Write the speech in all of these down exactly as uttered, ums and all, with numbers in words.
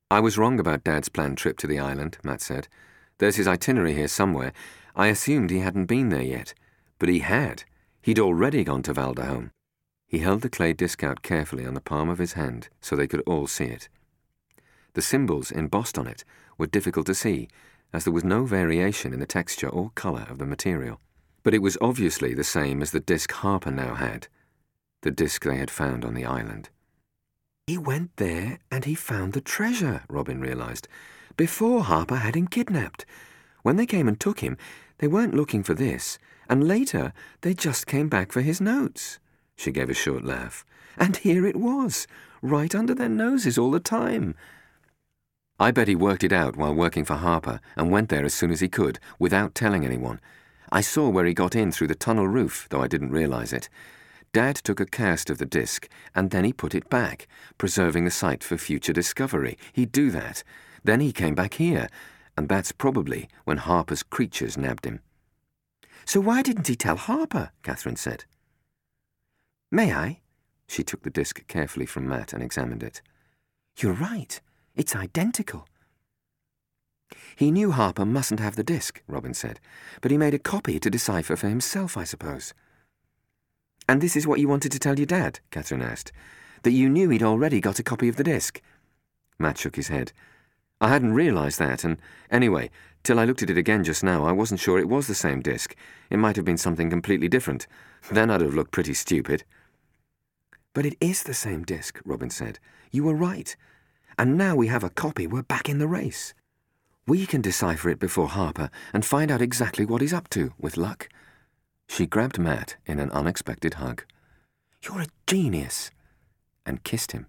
I was wrong about Dad's planned trip to the island, Matt said. There's his itinerary here somewhere. I assumed he hadn't been there yet. But he had. He'd already gone to Valderhome. He held the clay disc out carefully on the palm of his hand so they could all see it. The symbols embossed on it were difficult to see, as there was no variation in the texture or colour of the material. But it was obviously the same as the disc Harper now had, the disc they had found on the island. He went there and he found the treasure, Robin realised, before Harper had him kidnapped. When they came and took him, they weren't looking for this, and later they just came back for his notes. She gave a short laugh. And here it was, right under their noses all the time. I bet he worked it out while working for Harper and went there as soon as he could, without telling anyone. I saw where he got in through the tunnel roof, though I didn't realise it. Dad took a cast of the disc, and then he put it back, preserving the site for future discovery. He'd do that. Then he came back here, and that's probably when Harper's creatures nabbed him. So why didn't he tell Harper? Catherine said. May I? She took the disc carefully from Matt and examined it. You're right. It's identical. He knew Harper mustn't have the disc, Robin said, but he made a copy to decipher for himself, I suppose. And this is what you wanted to tell your dad? Catherine asked. That you knew he'd already got a copy of the disc? Matt shook his head. I hadn't realised that, and anyway, till I looked at it again just now, I wasn't sure it was the same disc. It might have been something completely different. Then I'd have looked pretty stupid. But it is the same disc, Robin said. You were right. And now we have a copy, we're back in the race. We can decipher it before Harper and find out exactly what he's up to, with luck. She grabbed Matt in an unexpected hug. You're a genius, and kissed him.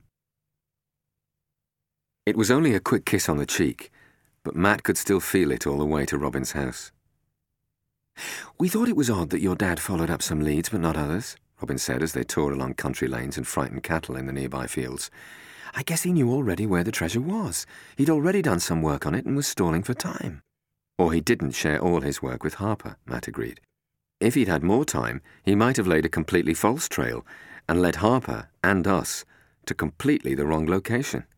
It was only a quick kiss on the cheek, but Matt could still feel it all the way to Robin's house. We thought it was odd that your dad followed up some leads but not others, Robin said as they tore along country lanes and frightened cattle in the nearby fields. I guess he knew already where the treasure was. He'd already done some work on it and was stalling for time. Or he didn't share all his work with Harper, Matt agreed. If he'd had more time, he might have laid a completely false trail and led Harper and us to completely the wrong location.